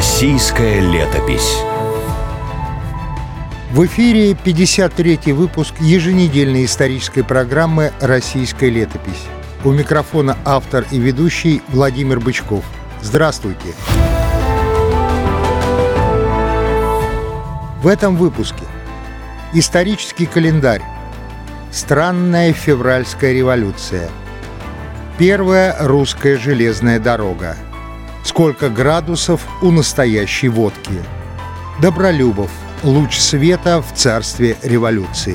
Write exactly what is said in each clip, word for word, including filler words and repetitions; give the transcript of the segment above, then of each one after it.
Российская летопись. В эфире пятьдесят третий выпуск еженедельной исторической программы «Российская летопись». У микрофона автор и ведущий Владимир Бычков. Здравствуйте! В этом выпуске исторический календарь, странная февральская революция, первая русская железная дорога, сколько градусов у настоящей водки, Добролюбов, луч света в царстве революции.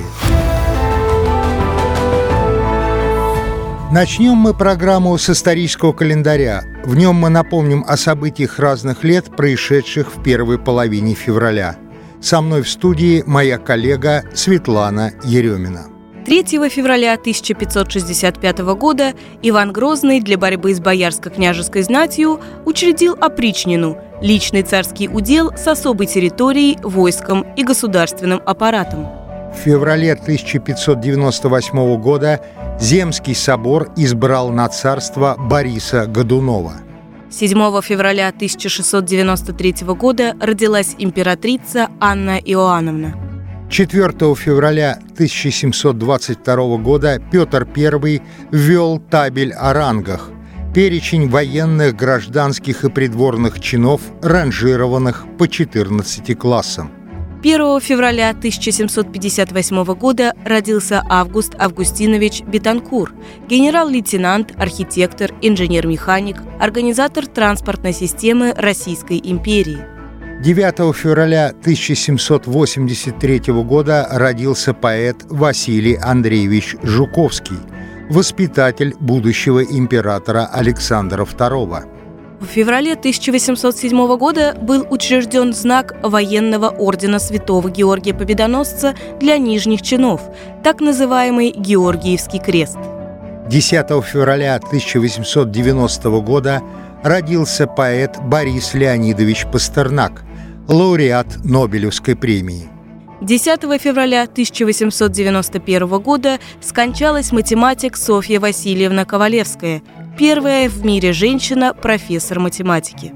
Начнем мы программу с исторического календаря. В нем мы напомним о событиях разных лет, происшедших в первой половине февраля. Со мной в студии моя коллега Светлана Еремина. третьего февраля тысяча пятьсот шестьдесят пятого года Иван Грозный для борьбы с боярско-княжеской знатью учредил опричнину – личный царский удел с особой территорией, войском и государственным аппаратом. В феврале тысяча пятьсот девяносто восьмого года Земский собор избрал на царство Бориса Годунова. седьмого февраля тысяча шестьсот девяносто третьего года родилась императрица Анна Иоанновна. четвёртого февраля тысяча семьсот двадцать второго года Петр Первый ввел табель о рангах, перечень военных, гражданских и придворных чинов, ранжированных по четырнадцати классам. первого февраля тысяча семьсот пятьдесят восьмого года родился Август Августинович Бетанкур, генерал-лейтенант, архитектор, инженер-механик, организатор транспортной системы Российской империи. девятого февраля тысяча семьсот восемьдесят третьего года родился поэт Василий Андреевич Жуковский, воспитатель будущего императора Александра Второго. В феврале тысяча восемьсот седьмого года был учрежден знак военного ордена Святого Георгия Победоносца для нижних чинов, так называемый Георгиевский крест. десятого февраля тысяча восемьсот девяностого года родился поэт Борис Леонидович Пастернак, лауреат Нобелевской премии. десятого февраля тысяча восемьсот девяносто первого года скончалась математик Софья Васильевна Ковалевская, первая в мире женщина, профессор математики.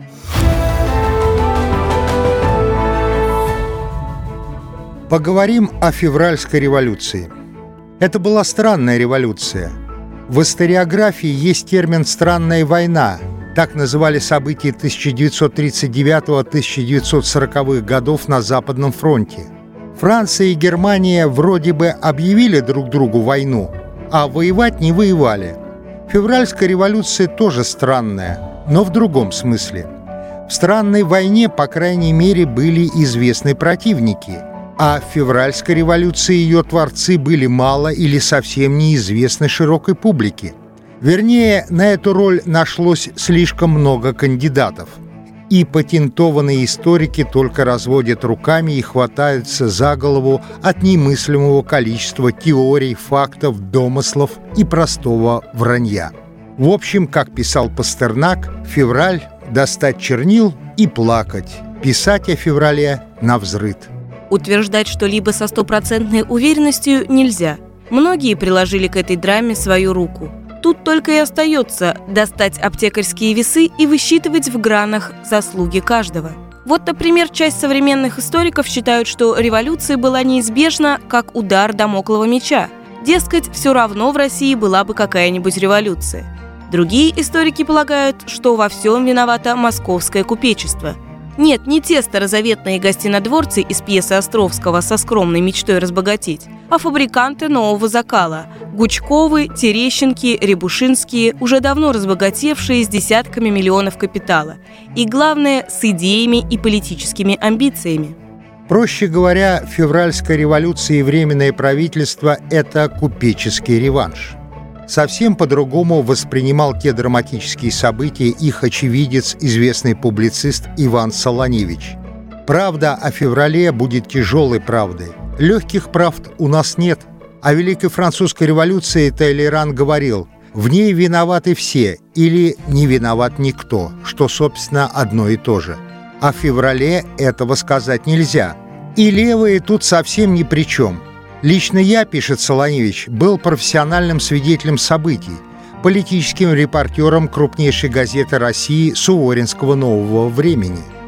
Поговорим о февральской революции. Это была странная революция. В историографии есть термин «странная война». Так называли события тысяча девятьсот тридцать девятого — тысяча девятьсот сороковых годов на Западном фронте. Франция и Германия вроде бы объявили друг другу войну, а воевать не воевали. Февральская революция тоже странная, но в другом смысле. В странной войне, по крайней мере, были известны противники, а в февральской революции ее творцы были мало или совсем неизвестны широкой публике. Вернее, на эту роль нашлось слишком много кандидатов. И патентованные историки только разводят руками и хватаются за голову от немыслимого количества теорий, фактов, домыслов и простого вранья. В общем, как писал Пастернак, февраль – достать чернил и плакать, писать о феврале навзрыд. Утверждать что-либо со стопроцентной уверенностью нельзя. Многие приложили к этой драме свою руку. Тут только и остается достать аптекарские весы и высчитывать в гранах заслуги каждого. Вот, например, часть современных историков считают, что революция была неизбежна, как удар дамоклова меча. Дескать, все равно в России была бы какая-нибудь революция. Другие историки полагают, что во всем виновато московское купечество. Нет, не те старозаветные гостинодворцы из пьесы Островского со скромной мечтой разбогатеть, а фабриканты нового закала – Гучковы, Терещенки, Рябушинские, уже давно разбогатевшие с десятками миллионов капитала. И, главное, с идеями и политическими амбициями. Проще говоря, февральская революция и Временное правительство – это купеческий реванш. Совсем по-другому воспринимал те драматические события их очевидец, известный публицист Иван Солоневич. Правда о феврале будет тяжелой правдой. Легких правд у нас нет. О Великой Французской революции Таллейран говорил: в ней виноваты все или не виноват никто, что, собственно, одно и то же. О феврале этого сказать нельзя. И левые тут совсем ни при чем. Лично я, пишет Солоневич, был профессиональным свидетелем событий, политическим репортером крупнейшей газеты России «Суворинского нового времени».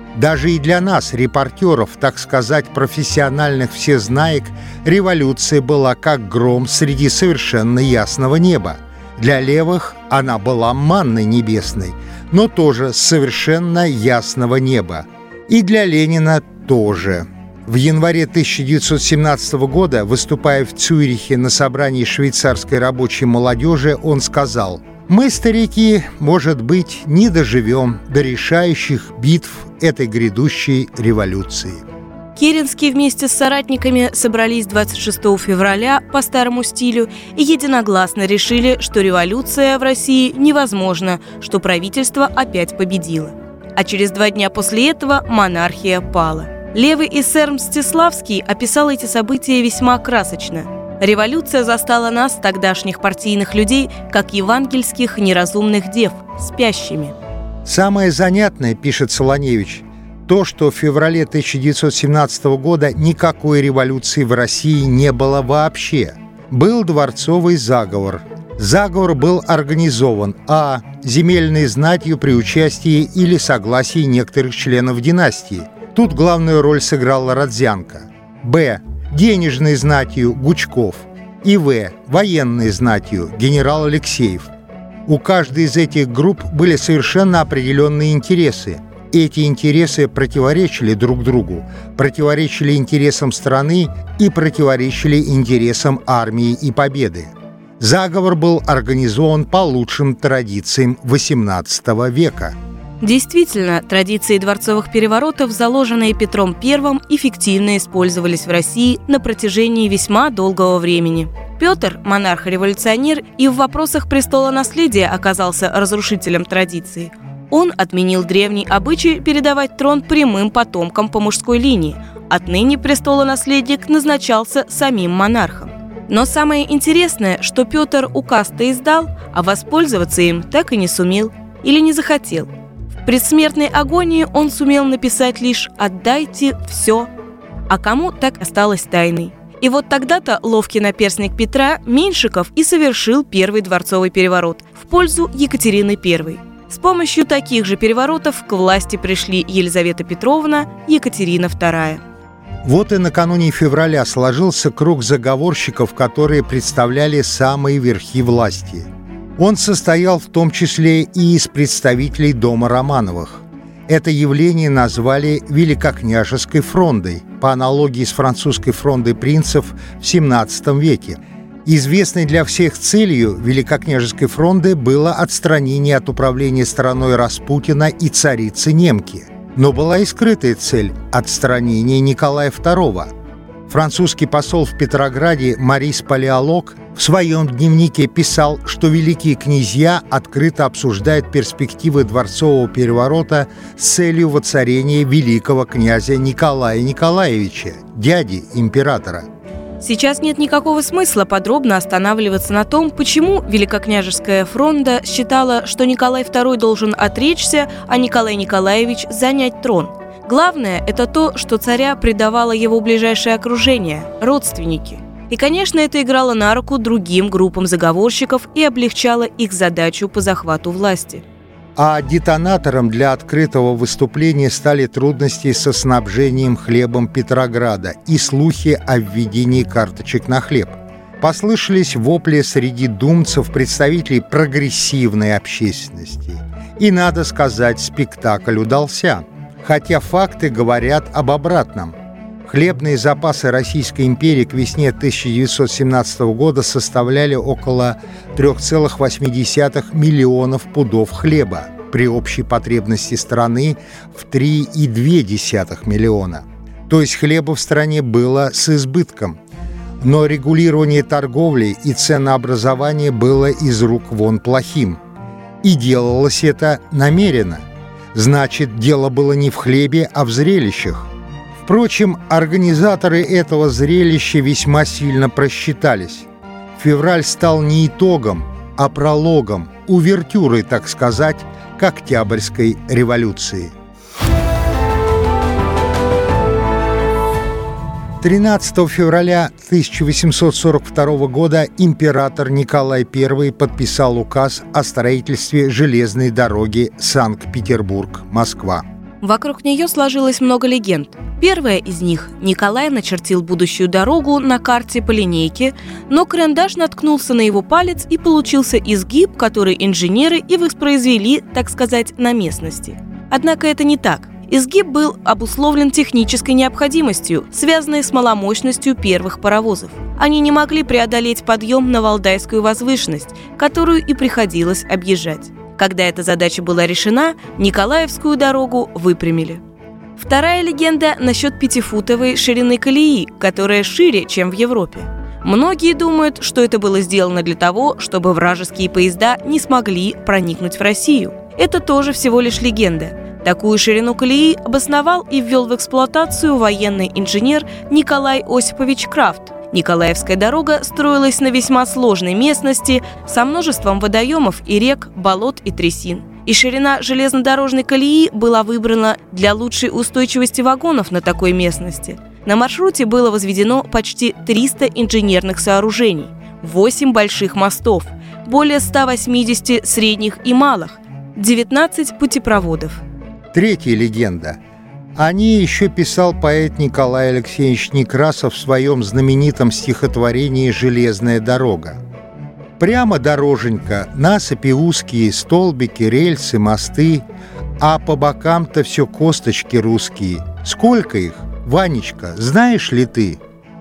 Даже и для нас, репортеров, так сказать, профессиональных всезнаек, революция была как гром среди совершенно ясного неба. Для левых она была манной небесной, но тоже с совершенно ясного неба. И для Ленина тоже. В январе тысяча девятьсот семнадцатого года, выступая в Цюрихе на собрании швейцарской рабочей молодежи, он сказал: «Мы, старики, может быть, не доживем до решающих битв этой грядущей революции». Керенский вместе с соратниками собрались двадцать шестого февраля по старому стилю и единогласно решили, что революция в России невозможна, что правительство опять победило. А через два дня после этого монархия пала. Левый эсер Мстиславский описал эти события весьма красочно. Революция застала нас, тогдашних партийных людей, как евангельских неразумных дев, спящими. Самое занятное, пишет Солоневич, то, что в феврале тысяча девятьсот семнадцатого года никакой революции в России не было вообще. Был дворцовый заговор. Заговор был организован а. земельной знатью при участии или согласии некоторых членов династии. Тут главную роль сыграла Родзянко. б. денежной знатью Гучков. И в. военной знатью генерал Алексеев. У каждой из этих групп были совершенно определенные интересы. Эти интересы противоречили друг другу, противоречили интересам страны и противоречили интересам армии и победы. Заговор был организован по лучшим традициям восемнадцатого века. Действительно, традиции дворцовых переворотов, заложенные Петром Первым, эффективно использовались в России на протяжении весьма долгого времени. Петр, монарх-революционер, и в вопросах престолонаследия оказался разрушителем традиций. Он отменил древний обычай передавать трон прямым потомкам по мужской линии. Отныне престолонаследник назначался самим монархом. Но самое интересное, что Петр указ-то издал, а воспользоваться им так и не сумел или не захотел. В предсмертной агонии он сумел написать лишь «отдайте все», а кому так осталось тайной. И вот тогда-то ловкий наперсник Петра, Меньшиков, и совершил первый дворцовый переворот в пользу Екатерины Первой. С помощью таких же переворотов к власти пришли Елизавета Петровна, Екатерина Вторая. Вот и накануне февраля сложился круг заговорщиков, которые представляли самые верхи власти. Он состоял в том числе и из представителей дома Романовых. Это явление назвали Великокняжеской фрондой, по аналогии с французской фрондой принцев в семнадцатом веке. Известной для всех целью Великокняжеской фронды было отстранение от управления страной Распутина и царицы Немки. Но была и скрытая цель – отстранение Николая Второго. Французский посол в Петрограде Марис Палеолог в своем дневнике писал, что великие князья открыто обсуждают перспективы дворцового переворота с целью воцарения великого князя Николая Николаевича, дяди императора. Сейчас нет никакого смысла подробно останавливаться на том, почему Великокняжеская фронда считала, что Николай Второй должен отречься, а Николай Николаевич занять трон. Главное – это то, что царя предавало его ближайшее окружение – родственники. И, конечно, это играло на руку другим группам заговорщиков и облегчало их задачу по захвату власти. А детонатором для открытого выступления стали трудности со снабжением хлебом Петрограда и слухи о введении карточек на хлеб. Послышались вопли среди думцев, представителей прогрессивной общественности. И, надо сказать, спектакль удался, хотя факты говорят об обратном. Хлебные запасы Российской империи к весне тысяча девятьсот семнадцатого года составляли около три целых восемь десятых миллионов пудов хлеба при общей потребности страны в три целых две десятых миллиона. То есть хлеба в стране было с избытком. Но регулирование торговли и ценообразование было из рук вон плохим. И делалось это намеренно. Значит, дело было не в хлебе, а в зрелищах. Впрочем, организаторы этого зрелища весьма сильно просчитались. Февраль стал не итогом, а прологом, увертюрой, так сказать, к Октябрьской революции. тринадцатого февраля тысяча восемьсот сорок второго года император Николай Первый подписал указ о строительстве железной дороги Санкт-Петербург-Москва. Вокруг нее сложилось много легенд. Первая из них – Николай начертил будущую дорогу на карте по линейке, но карандаш наткнулся на его палец и получился изгиб, который инженеры и воспроизвели, так сказать, на местности. Однако это не так. Изгиб был обусловлен технической необходимостью, связанной с маломощностью первых паровозов. Они не могли преодолеть подъем на Валдайскую возвышенность, которую и приходилось объезжать. Когда эта задача была решена, Николаевскую дорогу выпрямили. Вторая легенда насчет пятифутовой ширины колеи, которая шире, чем в Европе. Многие думают, что это было сделано для того, чтобы вражеские поезда не смогли проникнуть в Россию. Это тоже всего лишь легенда. Такую ширину колеи обосновал и ввел в эксплуатацию военный инженер Николай Осипович Крафт. Николаевская дорога строилась на весьма сложной местности со множеством водоемов и рек, болот и трясин. И ширина железнодорожной колеи была выбрана для лучшей устойчивости вагонов на такой местности. На маршруте было возведено почти триста инженерных сооружений, восемь больших мостов, более ста восьмидесяти средних и малых, девятнадцать путепроводов. Третья легенда. О ней еще писал поэт Николай Алексеевич Некрасов в своем знаменитом стихотворении «Железная дорога». Прямо дороженька, насыпи узкие, столбики, рельсы, мосты, а по бокам-то все косточки русские. Сколько их? Ванечка, знаешь ли ты?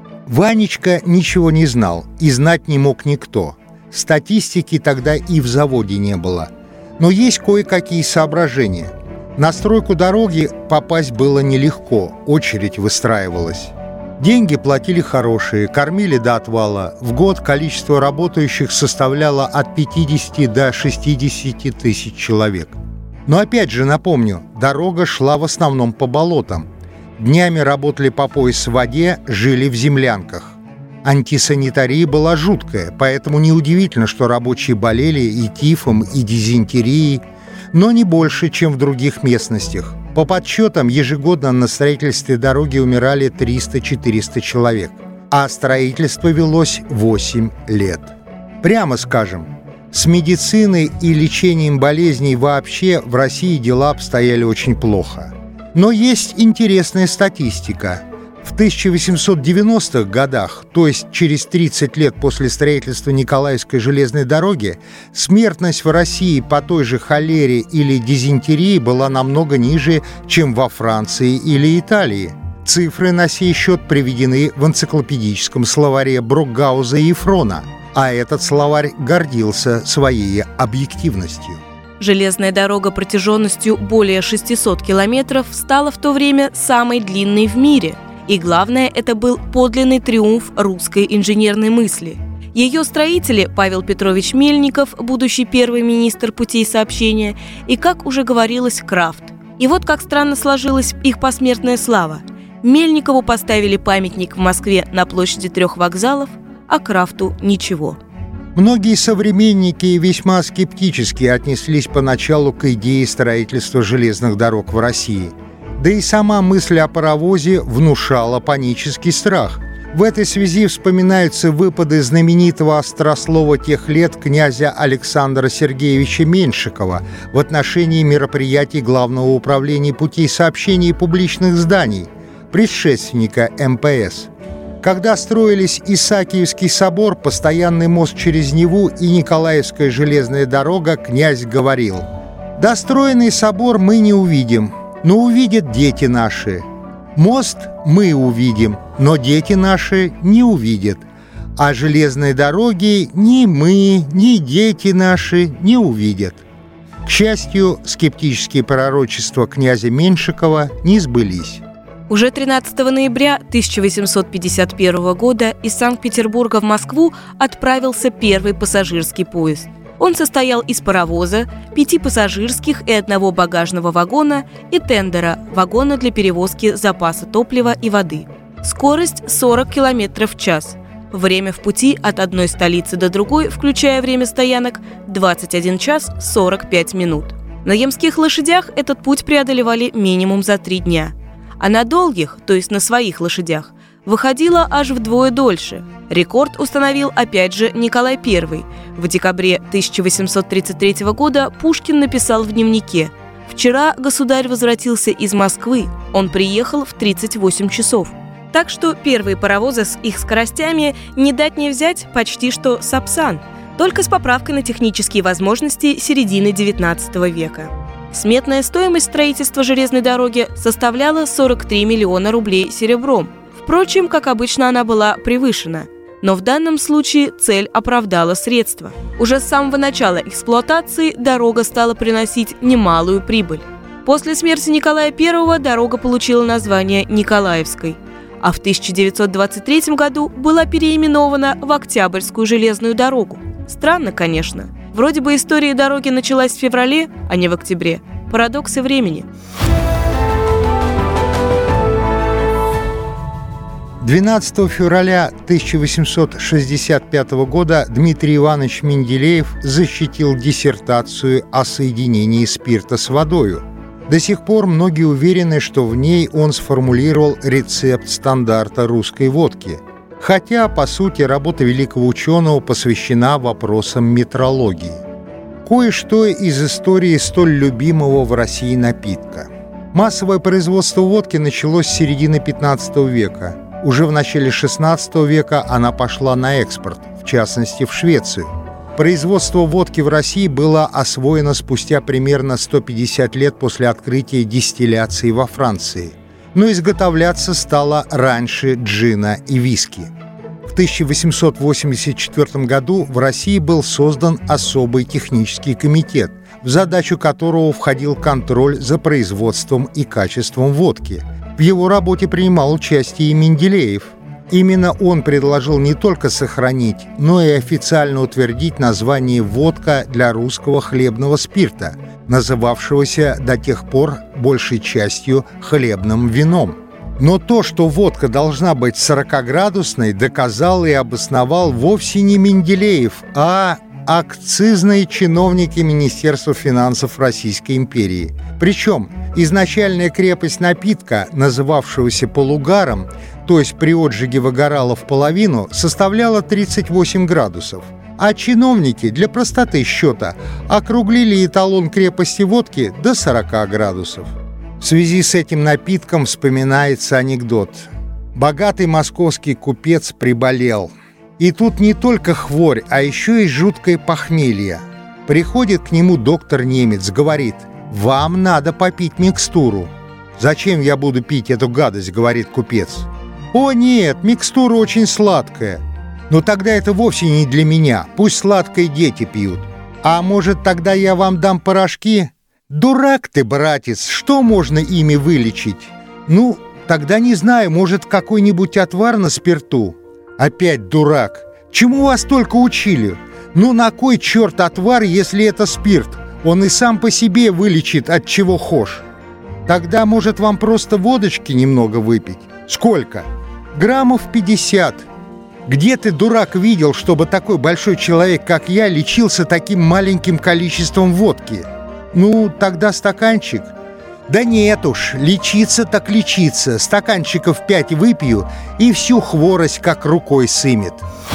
Ванечка ничего не знал, и знать не мог никто. Статистики тогда и в заводе не было. Но есть кое-какие соображения. На стройку дороги попасть было нелегко, очередь выстраивалась. Деньги платили хорошие, кормили до отвала. В год количество работающих составляло от пятидесяти до шестидесяти тысяч человек. Но опять же напомню, дорога шла в основном по болотам. Днями работали по пояс в воде, жили в землянках. Антисанитария была жуткая, поэтому неудивительно, что рабочие болели и тифом, и дизентерией, но не больше, чем в других местностях. По подсчетам, ежегодно на строительстве дороги умирали триста-четыреста человек, а строительство велось восемь лет. Прямо скажем, с медициной и лечением болезней вообще в России дела обстояли очень плохо. Но есть интересная статистика. В тысяча восемьсот девяностых годах, то есть через тридцать лет после строительства Николаевской железной дороги, смертность в России по той же холере или дизентерии была намного ниже, чем во Франции или Италии. Цифры на сей счет приведены в энциклопедическом словаре Брокгауза и Фрона, а этот словарь гордился своей объективностью. Железная дорога протяженностью более шестисот километров стала в то время самой длинной в мире. И главное, это был подлинный триумф русской инженерной мысли. Ее строители Павел Петрович Мельников, будущий первый министр путей сообщения, и, как уже говорилось, Крафт. И вот как странно сложилась их посмертная слава. Мельникову поставили памятник в Москве на площади трех вокзалов, а Крафту ничего. Многие современники весьма скептически отнеслись поначалу к идее строительства железных дорог в России. Да и сама мысль о паровозе внушала панический страх. В этой связи вспоминаются выпады знаменитого острослова тех лет князя Александра Сергеевича Меньшикова в отношении мероприятий Главного управления путей сообщения и публичных зданий, предшественника эм пэ эс. Когда строились Исаакиевский собор, постоянный мост через Неву и Николаевская железная дорога, князь говорил: «Достроенный собор мы не увидим, но увидят дети наши. Мост мы увидим, но дети наши не увидят. А железной дороги ни мы, ни дети наши не увидят». К счастью, скептические пророчества князя Меньшикова не сбылись. Уже тринадцатого ноября тысяча восемьсот пятьдесят первого года из Санкт-Петербурга в Москву отправился первый пассажирский поезд. Он состоял из паровоза, пяти пассажирских и одного багажного вагона и тендера, вагона для перевозки запаса топлива и воды. Скорость сорок километров в час. Время в пути от одной столицы до другой, включая время стоянок, двадцать один час сорок пять минут. На ямских лошадях этот путь преодолевали минимум за три дня. А на долгих, то есть на своих лошадях, выходило аж вдвое дольше. Рекорд установил опять же Николай Первый. В декабре тысяча восемьсот тридцать третьего года Пушкин написал в дневнике: Вчера государь возвратился из Москвы, он приехал в тридцать восемь часов. Так что первые паровозы с их скоростями не дать не взять почти что Сапсан, только с поправкой на технические возможности середины девятнадцатого века. Сметная стоимость строительства железной дороги составляла сорок три миллиона рублей серебром. Впрочем, как обычно, она была превышена. Но в данном случае цель оправдала средства. Уже с самого начала эксплуатации дорога стала приносить немалую прибыль. После смерти Николая Первого дорога получила название Николаевской, а в тысяча девятьсот двадцать третьем году была переименована в Октябрьскую железную дорогу. Странно, конечно. Вроде бы история дороги началась в феврале, а не в октябре. Парадоксы времени. двенадцатого февраля тысяча восемьсот шестьдесят пятого года Дмитрий Иванович Менделеев защитил диссертацию о соединении спирта с водою. До сих пор многие уверены, что в ней он сформулировал рецепт стандарта русской водки. Хотя, по сути, работа великого ученого посвящена вопросам метрологии. Кое-что из истории столь любимого в России напитка. Массовое производство водки началось с середины пятнадцатого века. Уже в начале шестнадцатого века она пошла на экспорт, в частности в Швецию. Производство водки в России было освоено спустя примерно сто пятьдесят лет после открытия дистилляции во Франции. Но изготовляться стало раньше джина и виски. В тысяча восемьсот восемьдесят четвёртом году в России был создан особый технический комитет, в задачу которого входил контроль за производством и качеством водки. В его работе принимал участие и Менделеев. Именно он предложил не только сохранить, но и официально утвердить название «водка» для русского хлебного спирта, называвшегося до тех пор большей частью хлебным вином. Но то, что водка должна быть сорокаградусной, доказал и обосновал вовсе не Менделеев, а акцизные чиновники Министерства финансов Российской империи. Причем изначальная крепость напитка, называвшегося полугаром, то есть при отжиге выгорала в половину, составляла тридцать восемь градусов. А чиновники для простоты счета округлили эталон крепости водки до сорока градусов. В связи с этим напитком вспоминается анекдот. Богатый московский купец приболел. И тут не только хворь, а еще и жуткое похмелье. Приходит к нему доктор-немец, говорит: «Вам надо попить микстуру». «Зачем я буду пить эту гадость?» — говорит купец. «О нет, микстура очень сладкая». «Но тогда это вовсе не для меня, пусть сладкое дети пьют». «А может, тогда я вам дам порошки?» «Дурак ты, братец, что можно ими вылечить?» «Ну, тогда не знаю, может, какой-нибудь отвар на спирту?» «Опять дурак! Чему вас только учили? Ну на кой черт отвар, если это спирт? Он и сам по себе вылечит от чего хошь. Тогда, может, вам просто водочки немного выпить? Сколько? Граммов пятьдесят. Где ты, дурак, видел, чтобы такой большой человек, как я, лечился таким маленьким количеством водки? Ну, тогда стаканчик». «Да нет уж, лечиться так лечиться. Стаканчиков пять выпью, и всю хворость как рукой сымет».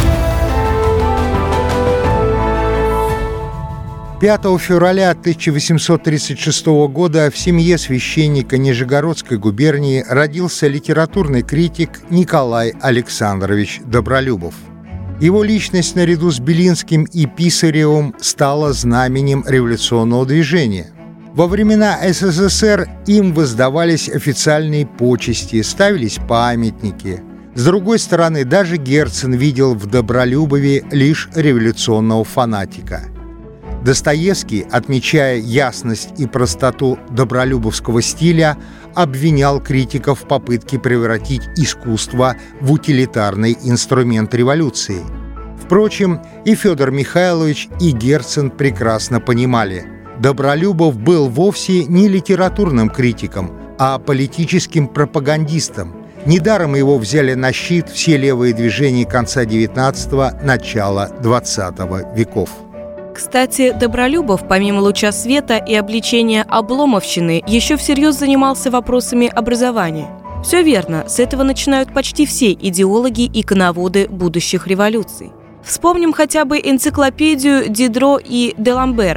пятого февраля тысяча восемьсот тридцать шестого года в семье священника Нижегородской губернии родился литературный критик Николай Александрович Добролюбов. Его личность наряду с Белинским и Писаревым стала знаменем революционного движения. Во времена СССР им воздавались официальные почести, ставились памятники. С другой стороны, даже Герцен видел в Добролюбове лишь революционного фанатика. Достоевский, отмечая ясность и простоту добролюбовского стиля, обвинял критиков в попытке превратить искусство в утилитарный инструмент революции. Впрочем, и Федор Михайлович, и Герцен прекрасно понимали – Добролюбов был вовсе не литературным критиком, а политическим пропагандистом. Недаром его взяли на щит все левые движения конца девятнадцатого – начала двадцатого веков. Кстати, Добролюбов, помимо «Луча света» и обличения обломовщины, еще всерьез занимался вопросами образования. Все верно, с этого начинают почти все идеологи и коноводы будущих революций. Вспомним хотя бы энциклопедию Дидро и Деламбера.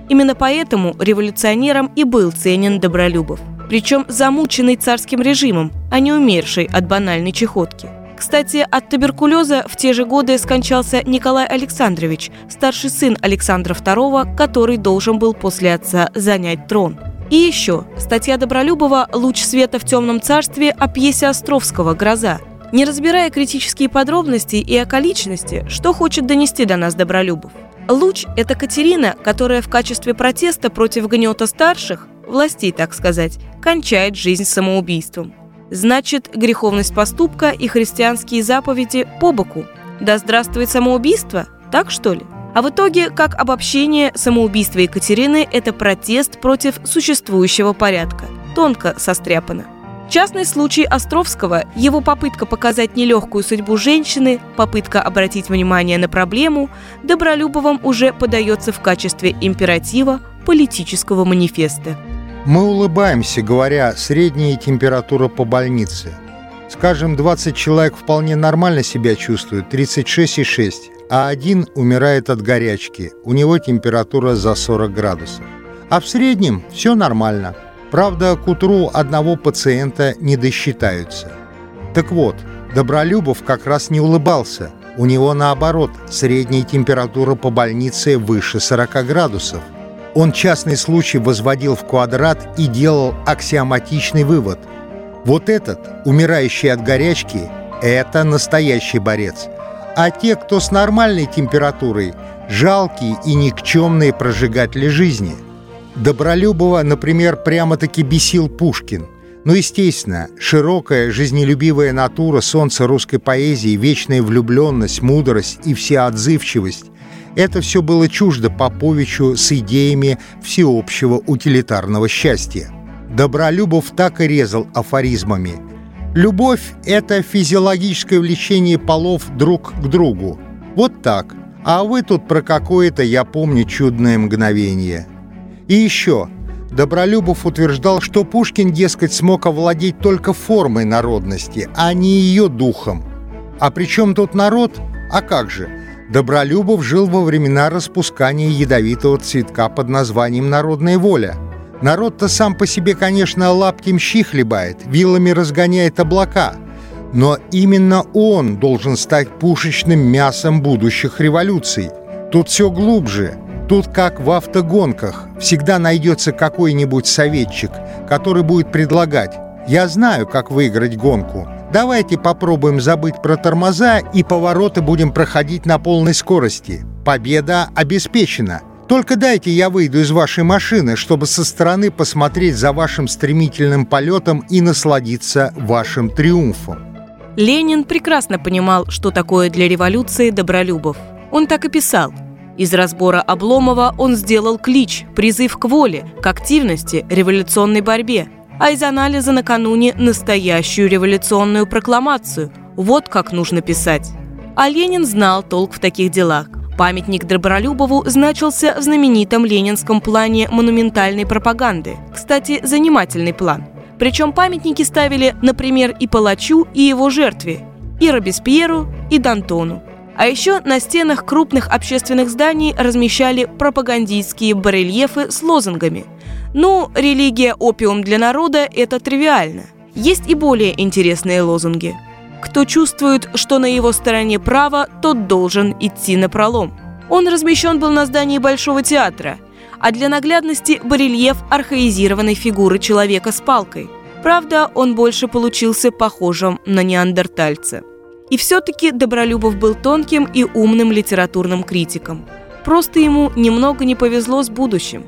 Именно поэтому революционером и был ценен Добролюбов. Причем замученный царским режимом, а не умерший от банальной чехотки. Кстати, от туберкулеза в те же годы скончался Николай Александрович, старший сын Александра второго, который должен был после отца занять трон. И еще, статья Добролюбова «Луч света в темном царстве» о пьесе Островского «Гроза». Не разбирая критические подробности и околичности, что хочет донести до нас Добролюбов? Луч – это Катерина, которая в качестве протеста против гнета старших, властей, так сказать, кончает жизнь самоубийством. Значит, греховность поступка и христианские заповеди по боку. Да здравствует самоубийство, так что ли? А в итоге, как обобщение, самоубийство Екатерины – это протест против существующего порядка. Тонко состряпано. Частный случай Островского, его попытка показать нелегкую судьбу женщины, попытка обратить внимание на проблему, Добролюбовым уже подается в качестве императива политического манифеста. Мы улыбаемся, говоря «средняя температура по больнице». Скажем, двадцать человек вполне нормально себя чувствуют, тридцать шесть и шесть, а один умирает от горячки, у него температура за сорок градусов. А в среднем все нормально. Правда, к утру одного пациента не досчитаются. Так вот, Добролюбов как раз не улыбался. У него наоборот, средняя температура по больнице выше сорока градусов. Он частный случай возводил в квадрат и делал аксиоматичный вывод. Вот этот, умирающий от горячки, это настоящий борец. А те, кто с нормальной температурой, жалкие и никчемные прожигатели жизни. Добролюбова, например, прямо-таки бесил Пушкин. Ну, естественно, широкая, жизнелюбивая натура, солнце русской поэзии, вечная влюбленность, мудрость и всеотзывчивость – это все было чуждо Поповичу с идеями всеобщего утилитарного счастья. Добролюбов так и резал афоризмами. Любовь – это физиологическое влечение полов друг к другу. Вот так. А вы тут про какое-то, я помню, чудное мгновение. И еще. Добролюбов утверждал, что Пушкин, дескать, смог овладеть только формой народности, а не ее духом. А при чем тут народ? А как же? Добролюбов жил во времена распускания ядовитого цветка под названием «Народная воля». Народ-то сам по себе, конечно, лаптем щи хлебает, вилами разгоняет облака. Но именно он должен стать пушечным мясом будущих революций. Тут все глубже. Тут, как в автогонках, всегда найдется какой-нибудь советчик, который будет предлагать: «Я знаю, как выиграть гонку. Давайте попробуем забыть про тормоза и повороты будем проходить на полной скорости. Победа обеспечена. Только дайте я выйду из вашей машины, чтобы со стороны посмотреть за вашим стремительным полетом и насладиться вашим триумфом». Ленин прекрасно понимал, что такое для революции Добролюбов. Он так и писал. Из разбора Обломова он сделал клич, призыв к воле, к активности, революционной борьбе, а из анализа накануне настоящую революционную прокламацию. Вот как нужно писать. А Ленин знал толк в таких делах. Памятник Добролюбову значился в знаменитом ленинском плане монументальной пропаганды. Кстати, занимательный план. Причем памятники ставили, например, и палачу, и его жертве, и Робеспьеру, и Д'Антону. А еще на стенах крупных общественных зданий размещали пропагандистские барельефы с лозунгами. Ну, религия – опиум для народа – это тривиально. Есть и более интересные лозунги. Кто чувствует, что на его стороне право, тот должен идти напролом. Он размещен был на здании Большого театра, а для наглядности барельеф архаизированной фигуры человека с палкой. Правда, он больше получился похожим на неандертальца. И все-таки Добролюбов был тонким и умным литературным критиком. Просто ему немного не повезло с будущим.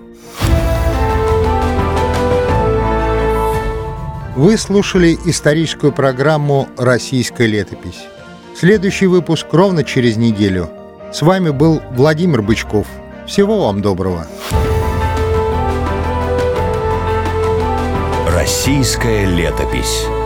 Вы слушали историческую программу «Российская летопись». Следующий выпуск ровно через неделю. С вами был Владимир Бычков. Всего вам доброго. Российская летопись.